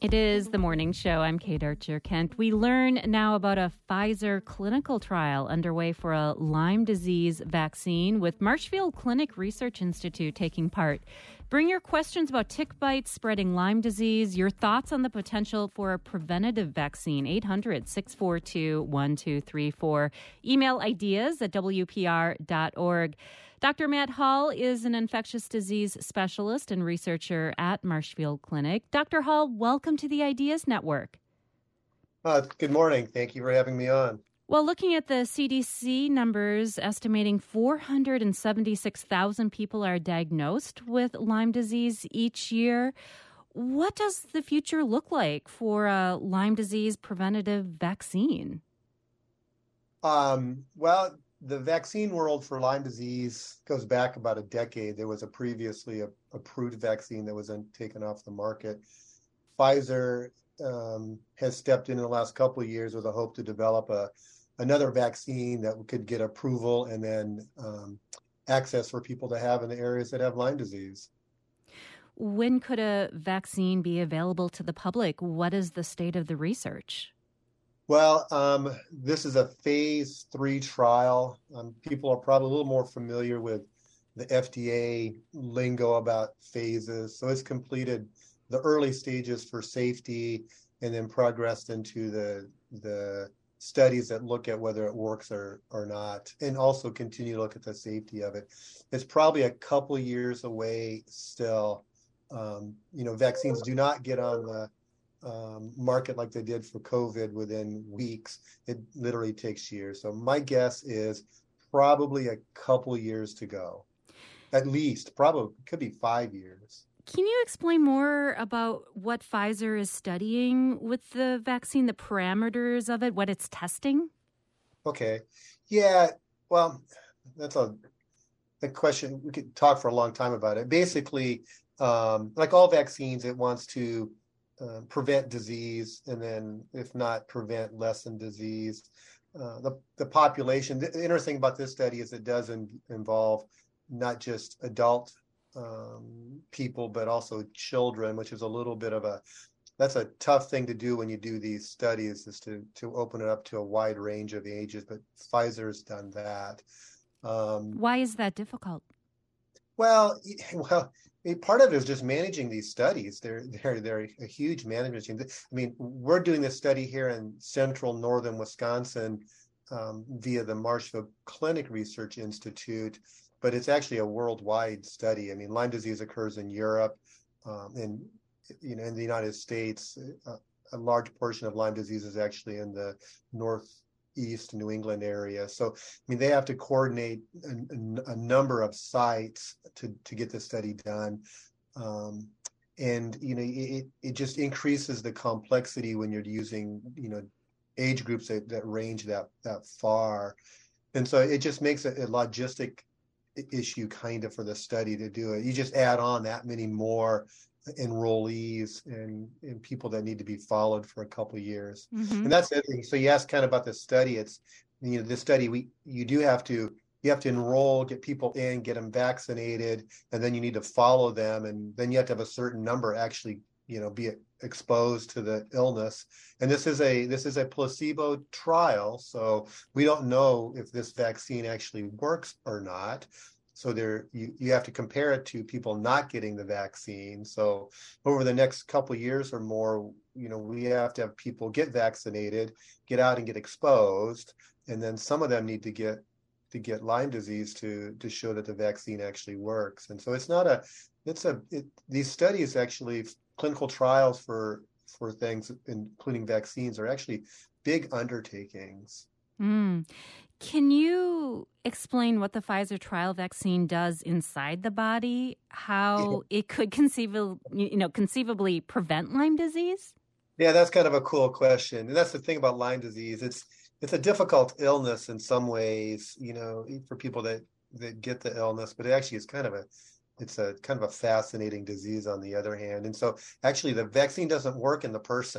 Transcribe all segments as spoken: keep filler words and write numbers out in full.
It is the morning show. I'm Kate Archer-Kent. We learn now about a Pfizer clinical trial underway for a Lyme disease vaccine with Marshfield Clinic Research Institute taking part. Bring your questions about tick bites spreading Lyme disease, your thoughts on the potential for a preventative vaccine, eight hundred, six four two, one two three four. Email ideas at w p r dot org. Doctor Matt Hall is an infectious disease specialist and researcher at Marshfield Clinic. Doctor Hall, welcome to the Ideas Network. Uh, good morning. Thank you for having me on. Well, looking at the C D C numbers, estimating four hundred seventy-six thousand people are diagnosed with Lyme disease each year. What does the future look like for a Lyme disease preventative vaccine? Um, well, the vaccine world for Lyme disease goes back about a decade. There was a previously a, approved vaccine that was then taken off the market. Pfizer um, has stepped in in the last couple of years with a hope to develop a another vaccine that could get approval and then um, access for people to have in the areas that have Lyme disease. When could a vaccine be available to the public? What is the state of the research? Well, um, this is a phase three trial. Um, people are probably a little more familiar with the F D A lingo about phases. So it's completed the early stages for safety and then progressed into the the studies that look at whether it works or, or not, and also continue to look at the safety of it. It's probably a couple years away still. Um, you know, vaccines do not get on the um, market like they did for COVID within weeks. It literally takes years. So my guess is probably a couple years to go. At least, probably could be five years. Can you explain more about what Pfizer is studying with the vaccine, the parameters of it, what it's testing? Okay. Yeah, well, that's a, a question. We could talk for a long time about it. Basically, um, like all vaccines, it wants to uh, prevent disease and then, if not prevent, lessen disease. Uh, the, the population, the interesting about this study is it does in, involve not just adult Um, people, but also children, which is a little bit of a, that's a tough thing to do when you do these studies, is to to open it up to a wide range of ages, but Pfizer's done that. Um, Why is that difficult? well, well, part of it is just managing these studies. They're, they're, they're a huge management team. I mean, we're doing this study here in central northern Wisconsin um, via the Marshfield Clinic Research Institute, but it's actually a worldwide study. I mean, Lyme disease occurs in Europe, um, and you know, in the United States, uh, a large portion of Lyme disease is actually in the northeast New England area. So, I mean, they have to coordinate a, a number of sites to to get the study done, um, and you know, it it just increases the complexity when you're using you know age groups that, that range that that far, and so it just makes it a logistic issue kind of for the study to do it. You just add on that many more enrollees and, and people that need to be followed for a couple of years. Mm-hmm. And that's it. So you asked kind of about the study. It's, you know, this study, we you do have to, you have to enroll, get people in, get them vaccinated, and then you need to follow them. And then you have to have a certain number actually, you know, be exposed to the illness. And this is a this is a placebo trial, so we don't know if this vaccine actually works or not. So there, you, you have to compare it to people not getting the vaccine. So over the next couple of years or more, you know, we have to have people get vaccinated, get out and get exposed, and then some of them need to get to get Lyme disease to to show that the vaccine actually works. And so it's not a it's a it, these studies actually. Clinical trials for for things, including vaccines, are actually big undertakings. Mm. Can you explain what the Pfizer trial vaccine does inside the body? How yeah. it could conceivably, you know, conceivably prevent Lyme disease? Yeah, that's kind of a cool question, and that's the thing about Lyme disease. It's it's a difficult illness in some ways, you know, for people that that get the illness, but it actually is kind of a It's a kind of a fascinating disease on the other hand. And so actually the vaccine doesn't work in the person.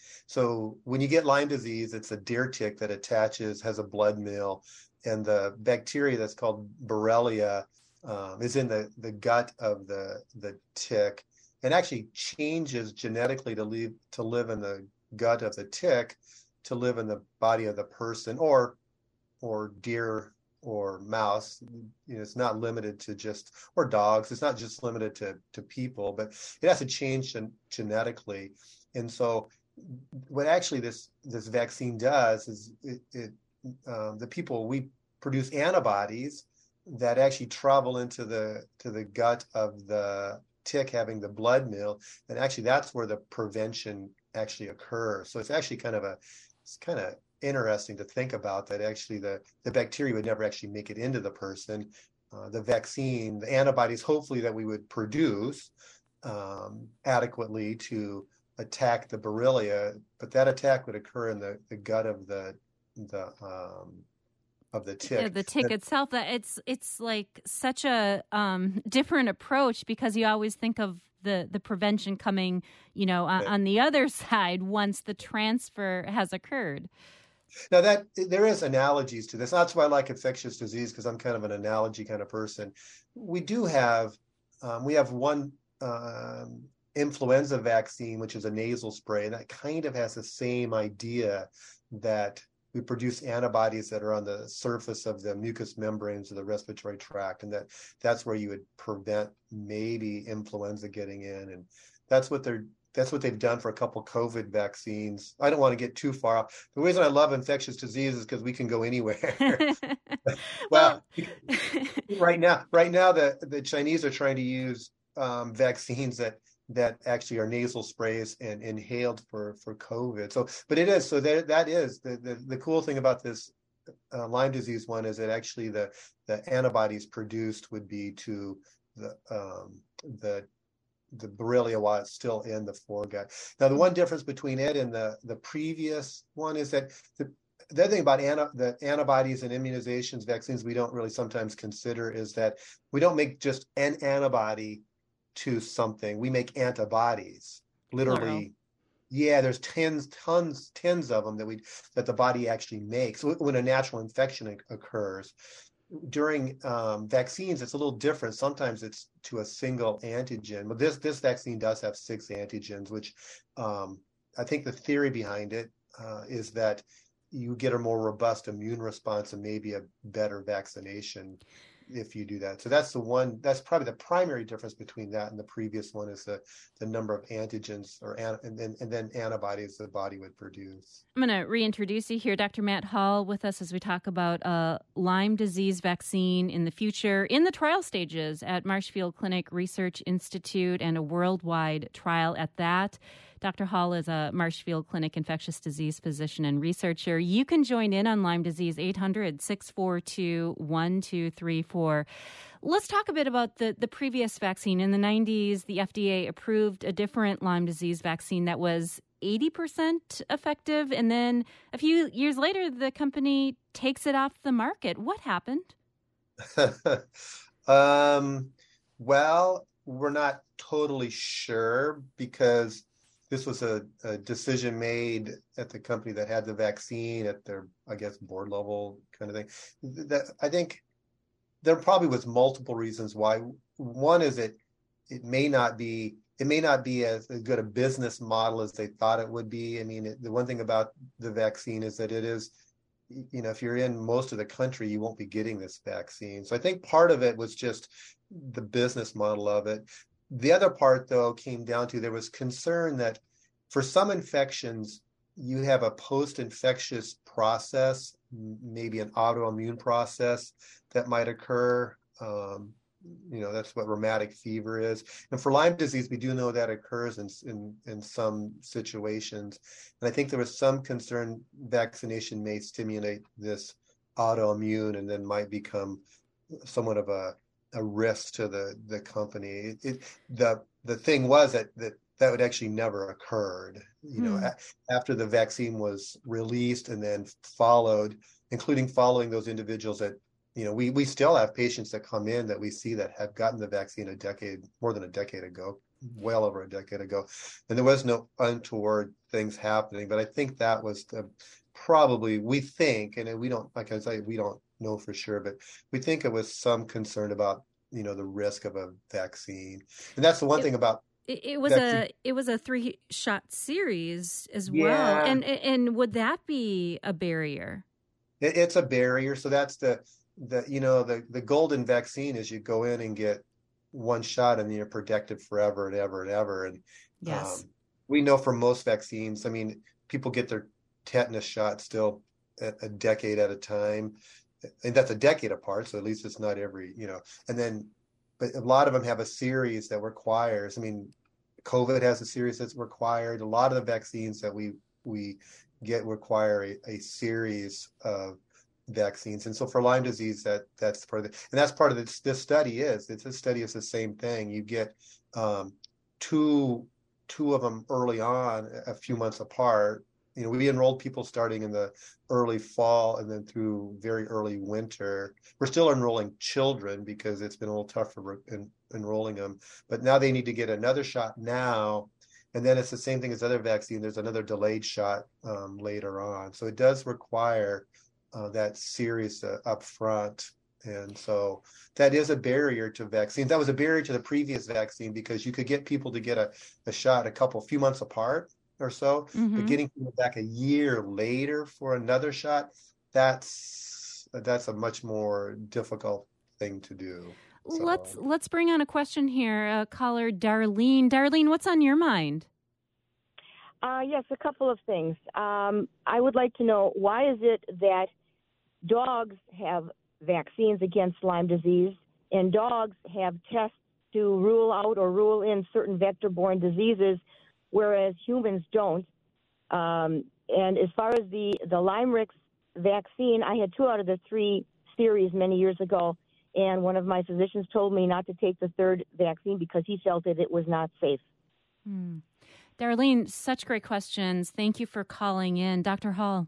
So when you get Lyme disease, it's a deer tick that attaches, has a blood meal, and the bacteria that's called Borrelia um, is in the, the gut of the, the tick. and actually changes genetically to live to live in the gut of the tick, to live in the body of the person, or or deer or mouse. You know, it's not limited to just, or dogs. It's not just limited to to people, but it has to change gen- genetically. And so, what actually this this vaccine does is it, it um, the people, we produce antibodies that actually travel into the to the gut of the tick having the blood meal, and actually that's where the prevention actually occurs. So it's actually kind of a it's kind of interesting to think about that actually the the bacteria would never actually make it into the person. Uh, the vaccine, the antibodies, hopefully that we would produce um, adequately to attack the Borrelia, but that attack would occur in the, the gut of the the um, of the tick. Yeah, the tick that, itself. That it's it's like such a um, different approach, because you always think of the the prevention coming, you know, on, on the other side once the transfer has occurred. Now that there is analogies to this. That's why I like infectious disease, because I'm kind of an analogy kind of person. We do have um, we have one um, influenza vaccine, which is a nasal spray, that kind of has the same idea, that we produce antibodies that are on the surface of the mucous membranes of the respiratory tract, and that that's where you would prevent maybe influenza getting in. And that's what they're that's what they've done for a couple COVID vaccines. I don't want to get too far off. The reason I love infectious disease is because we can go anywhere. well, right now, right now the, the Chinese are trying to use um, vaccines that that actually are nasal sprays and inhaled for, for COVID. So, but it is, so that, that is, the, the, the cool thing about this uh, Lyme disease one is that actually the, the antibodies produced would be to the, um, the, the Borrelia while it's still in the foregut. Now, the one difference between it and the, the previous one is that the, the other thing about anti, the antibodies and immunizations, vaccines, we don't really sometimes consider is that we don't make just an antibody to something. We make antibodies, literally. Plural. Yeah, there's tens, tons, tens of them that we that the body actually makes when a natural infection occurs. During um, vaccines, it's a little different. Sometimes it's to a single antigen, but this this vaccine does have six antigens, which um, I think the theory behind it uh, is that you get a more robust immune response and maybe a better vaccination if you do that. So that's the one, that's probably the primary difference between that and the previous one, is the, the number of antigens or and then and then antibodies the body would produce. I'm going to reintroduce you here, Doctor Matt Hall, with us as we talk about a Lyme disease vaccine in the future, in the trial stages at Marshfield Clinic Research Institute, and a worldwide trial at that. Doctor Hall is a Marshfield Clinic infectious disease physician and researcher. You can join in on Lyme disease, eight hundred, six four two, one two three four. Let's talk a bit about the, the previous vaccine. In the nineties, the F D A approved a different Lyme disease vaccine that was eighty percent effective. And then a few years later, the company takes it off the market. What happened? um, well, we're not totally sure, because this was a, a decision made at the company that had the vaccine at their, I guess, board level kind of thing. That I think there probably was multiple reasons why. One is it it may not be it may not be as good a business model as they thought it would be. I mean, it, the one thing about the vaccine is that it is, you know, if you're in most of the country, you won't be getting this vaccine. So I think part of it was just the business model of it. The other part, though, came down to there was concern that for some infections, you have a post-infectious process, maybe an autoimmune process that might occur. Um, you know, that's what rheumatic fever is. And for Lyme disease, we do know that occurs in, in, in some situations. And I think there was some concern vaccination may stimulate this autoimmune and then might become somewhat of a a risk to the the company. It, it, the the thing was that that that would actually never occurred. You know, hmm. a, after the vaccine was released and then followed, including following those individuals that, you know, we we still have patients that come in that we see that have gotten the vaccine a decade, more than a decade ago, well over a decade ago, and there was no untoward things happening. But I think that was the probably we think, and we don't, like I say, we don't know for sure, but we think it was some concern about, you know, the risk of a vaccine. And that's the one thing about It, it was vaccine. a it was a three shot series as Yeah. well, and and would that be a barrier? It, it's a barrier. So that's the the you know the the golden vaccine is you go in and get one shot and you're protected forever and ever and ever. And Yes. um, we know from most vaccines, I mean, people get their tetanus shot still a, a decade at a time, and that's a decade apart. So at least it's not every, you know, and then, but a lot of them have a series that requires, I mean, COVID has a series that's required. A lot of the vaccines that we, we get require a, a series of vaccines. And so for Lyme disease, that that's part of the, and that's part of this, this study is, it's this study is the same thing. You get um, two, two of them early on, a few months apart. You know, we enrolled people starting in the early fall and then through very early winter. We're still enrolling children because it's been a little tough for en- enrolling them, but now they need to get another shot now. And then it's the same thing as other vaccine. There's another delayed shot um, later on. So it does require uh, that series uh, up front. And so that is a barrier to vaccines. That was a barrier to the previous vaccine because you could get people to get a, a shot a couple, few months apart or so, Mm-hmm. but getting people back a year later for another shot, that's that's a much more difficult thing to do. So. Let's let's bring on a question here. Uh, caller Darlene. Darlene, what's on your mind? Uh, yes, a couple of things. Um, I would like to know, why is it that dogs have vaccines against Lyme disease and dogs have tests to rule out or rule in certain vector-borne diseases, whereas humans don't? Um, and as far as the, the Lymerix vaccine, I had two out of the three series many years ago, and one of my physicians told me not to take the third vaccine because he felt that it was not safe. Hmm. Darlene, such great questions. Thank you for calling in. Doctor Hall.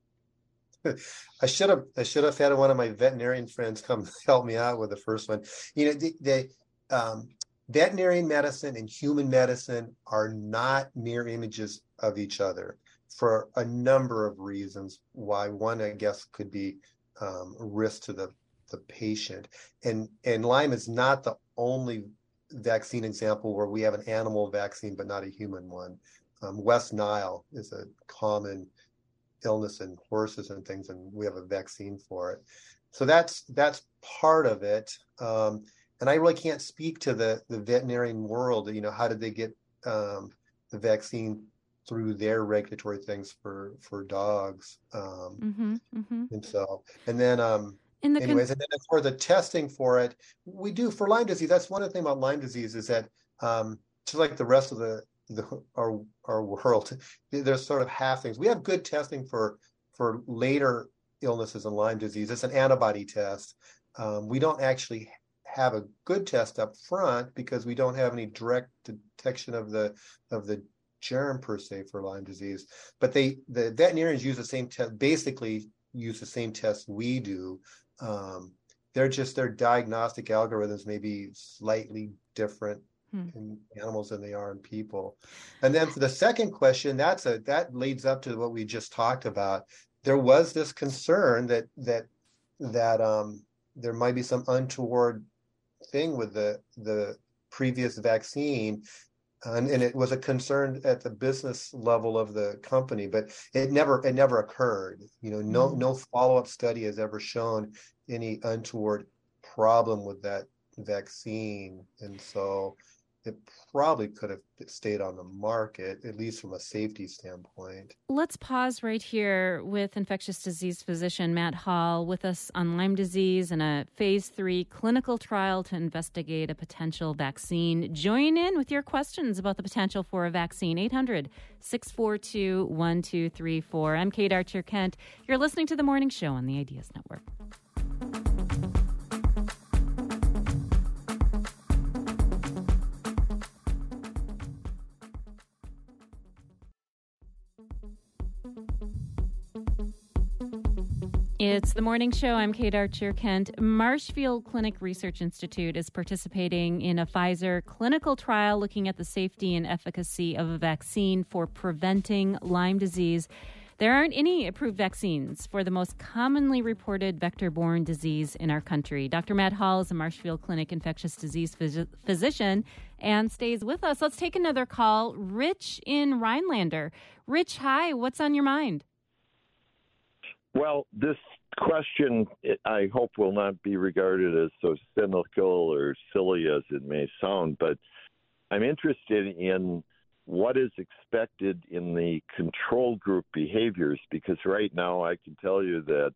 I should have I should have had one of my veterinarian friends come help me out with the first one. You know, the, the um, veterinarian medicine and human medicine are not mirror images of each other for a number of reasons. Why one, I guess, could be um, risk to the the patient, and and Lyme is not the only vaccine example where we have an animal vaccine but not a human one. Um, West Nile is a common illness in horses and things, and we have a vaccine for it. So that's that's part of it. Um, and I really can't speak to the the veterinarian world. You know, how did they get um, the vaccine through their regulatory things for for dogs? Um, Mm-hmm, mm-hmm. And so, and then. Um, In the Anyways, con- and then as for the testing for it, we do for Lyme disease. That's one of the things about Lyme disease is that um, just like the rest of the, the our our world, there's sort of half things. We have good testing for for later illnesses in Lyme disease. It's an antibody test. Um, we don't actually have a good test up front because we don't have any direct detection of the of the germ per se for Lyme disease. But they the veterinarians use the same test, basically use the same test we do. Um, they're just their diagnostic algorithms may be slightly different hmm. in animals than they are in people. And then for the second question, that's a that leads up to what we just talked about. There was this concern that that that um, there might be some untoward thing with the the previous vaccine. And, and it was a concern at the business level of the company, but it never it never occurred. You know, no mm. no follow-up study has ever shown any untoward problem with that vaccine, and so it probably could have stayed on the market, at least from a safety standpoint. Let's pause right here with infectious disease physician Matt Hall with us on Lyme disease and a phase three clinical trial to investigate a potential vaccine. Join in with your questions about the potential for a vaccine. eight hundred, six four two, one two three four. I'm Kate Archer-Kent. You're listening to The Morning Show on the Ideas Network. It's The Morning Show. I'm Kate Archer-Kent. Marshfield Clinic Research Institute is participating in a Pfizer clinical trial looking at the safety and efficacy of a vaccine for preventing Lyme disease. There aren't any approved vaccines for the most commonly reported vector-borne disease in our country. Doctor Matt Hall is a Marshfield Clinic infectious disease phys- physician and stays with us. Let's take another call. Rich in Rhinelander. Rich, hi. What's on your mind? Well, this question, I hope, will not be regarded as so cynical or silly as it may sound, but I'm interested in what is expected in the control group behaviors, because right now I can tell you that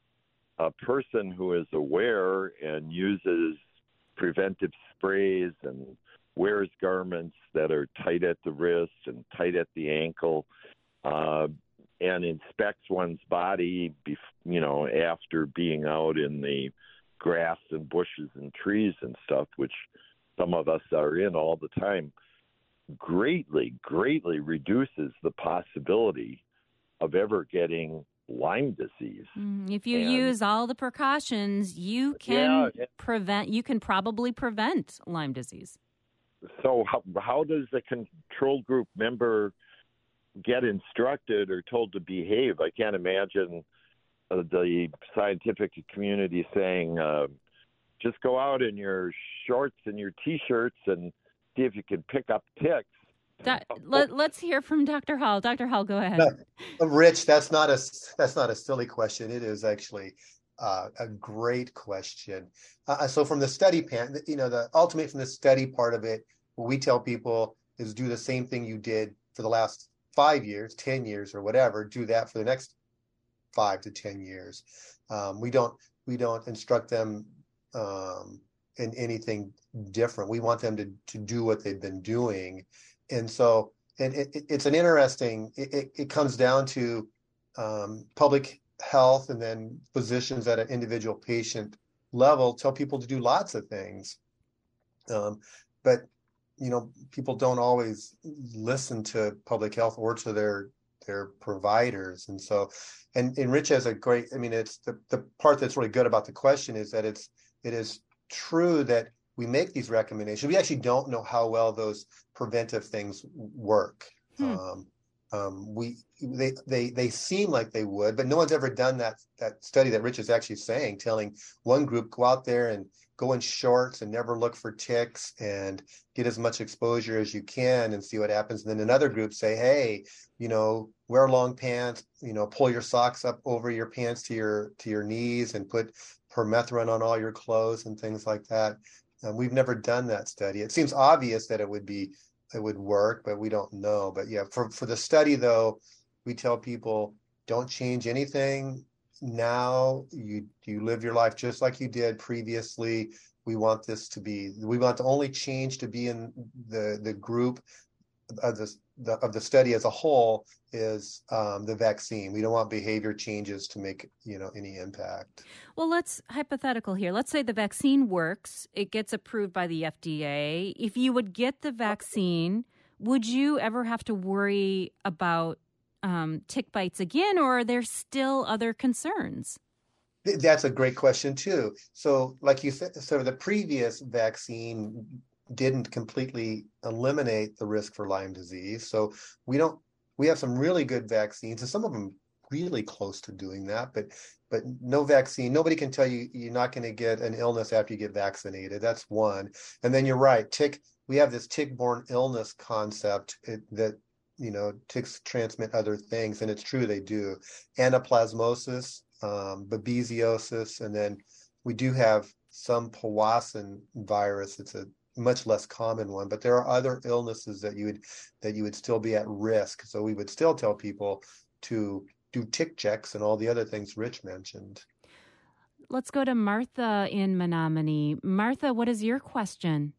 a person who is aware and uses preventive sprays and wears garments that are tight at the wrist and tight at the ankle, uh, and inspects one's body, you know, after being out in the grass and bushes and trees and stuff, which some of us are in all the time, greatly, greatly reduces the possibility of ever getting Lyme disease. Mm, if you and, use all the precautions, you can yeah, prevent, you can probably prevent Lyme disease. So how, how does the control group member get instructed or told to behave? I can't imagine uh, the scientific community saying, uh, just go out in your shorts and your T-shirts and see if you can pick up ticks. Do- let, let's hear from Doctor Hall. Doctor Hall, go ahead. No, Rich, that's not a that's not a silly question. It is actually uh, a great question. Uh, so from the study pan, you know, the ultimate from the study part of it, what we tell people is do the same thing you did for the last five years, ten years, or whatever. Do that for the next five to ten years. Um, we don't we don't instruct them um, in anything different. We want them to to do what they've been doing, and so and it, it, it's an interesting. It, it, it comes down to um, public health, and then physicians at an individual patient level tell people to do lots of things, um, but you know, people don't always listen to public health or to their their providers. And so, and, and Rich has a great, I mean, it's the, the part that's really good about the question is that it's, it is true that we make these recommendations. We actually don't know how well those preventive things work. Hmm. Um, um, we, they, they, they seem like they would, but no one's ever done that, that study that Rich is actually saying, telling one group, go out there and go in shorts and never look for ticks and get as much exposure as you can and see what happens. And then another group say, hey, you know, wear long pants, you know, pull your socks up over your pants to your to your knees and put permethrin on all your clothes and things like that. Um, we've never done that study. It seems obvious that it would be, it would work, but we don't know. But yeah, for, for the study though, we tell people don't change anything. Now you you live your life just like you did previously. We want this to be, we want the only change to be in the the group of the, the of the study as a whole is um, the vaccine. We don't want behavior changes to make, you know, any impact. Well, let's hypothetical here. Let's say the vaccine works. It gets approved by the F D A. If you would get the vaccine, would you ever have to worry about Um, tick bites again, or are there still other concerns? That's a great question too. So like you said, so the previous vaccine didn't completely eliminate the risk for Lyme disease. So we don't, we have some really good vaccines, and some of them really close to doing that, but but no vaccine, nobody can tell you you're not going to get an illness after you get vaccinated. That's one. And then you're right, tick, we have this tick-borne illness concept it, that you know, ticks transmit other things, and it's true they do. Anaplasmosis, um, babesiosis, and then we do have some Powassan virus. It's a much less common one, but there are other illnesses that you would that you would still be at risk. So we would still tell people to do tick checks and all the other things Rich mentioned. Let's go to Martha in Menominee. Martha, what is your question?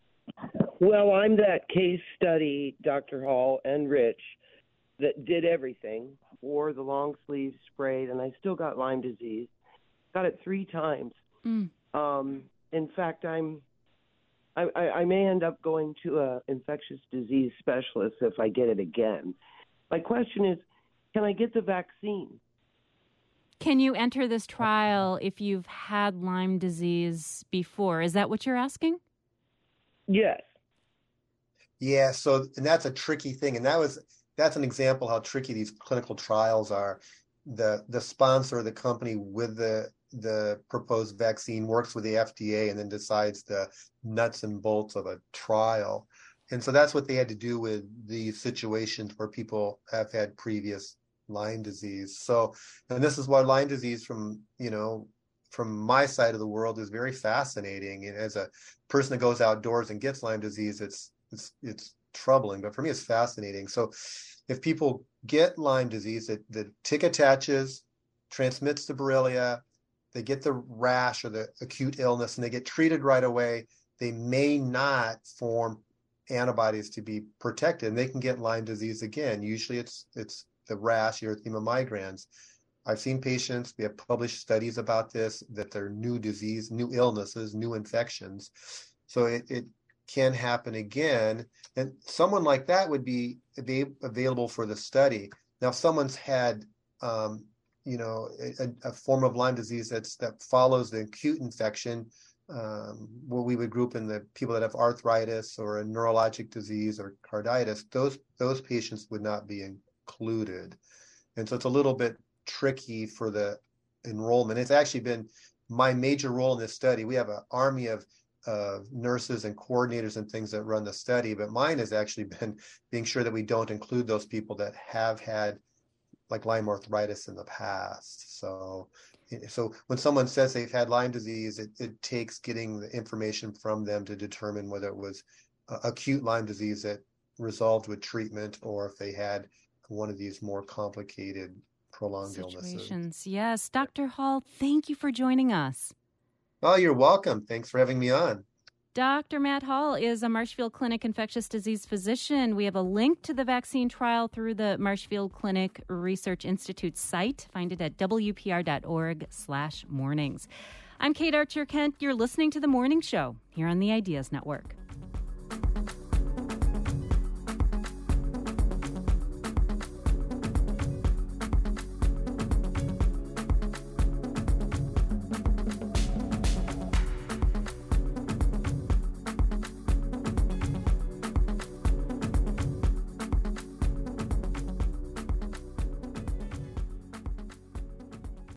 Well, I'm that case study, Doctor Hall and Rich, that did everything, wore the long sleeves, sprayed, and I still got Lyme disease. Got it three times. Mm. Um, in fact, I'm, I, I, I may end up going to an infectious disease specialist if I get it again. My question is, can I get the vaccine? Can you enter this trial if you've had Lyme disease before? Is that what you're asking? Yes. Yeah, so and that's a tricky thing, and that was that's an example how tricky these clinical trials are. The the sponsor, the company with the the proposed vaccine works with the F D A and then decides the nuts and bolts of a trial. And so that's what they had to do with these situations where people have had previous Lyme disease. So, and this is why Lyme disease from, you know, from my side of the world is very fascinating. And as a person that goes outdoors and gets Lyme disease, it's, it's, it's troubling, but for me, it's fascinating. So if people get Lyme disease, it, the tick attaches, transmits to Borrelia, they get the rash or the acute illness and they get treated right away, they may not form antibodies to be protected, and they can get Lyme disease again. Usually it's it's the rash, erythema migrans. I've seen patients, we have published studies about this, that they're new disease, new illnesses, new infections. So it, it can happen again. And someone like that would be available for the study. Now, if someone's had, um, you know, a, a form of Lyme disease that's that follows the acute infection, um, what we would group in the people that have arthritis or a neurologic disease or carditis, those those patients would not be included. And so it's a little bit tricky for the enrollment. It's actually been my major role in this study. We have an army of uh, nurses and coordinators and things that run the study, but mine has actually been being sure that we don't include those people that have had like Lyme arthritis in the past. So So when someone says they've had Lyme disease, it, it takes getting the information from them to determine whether it was uh, acute Lyme disease that resolved with treatment or if they had one of these more complicated, prolonged situations. illnesses. Yes. Doctor Hall, thank you for joining us. Oh, you're welcome. Thanks for having me on. Doctor Matt Hall is a Marshfield Clinic infectious disease physician. We have a link to the vaccine trial through the Marshfield Clinic Research Institute site. Find it at w p r dot org slash mornings. I'm Kate Archer-Kent. You're listening to The Morning Show here on the Ideas Network.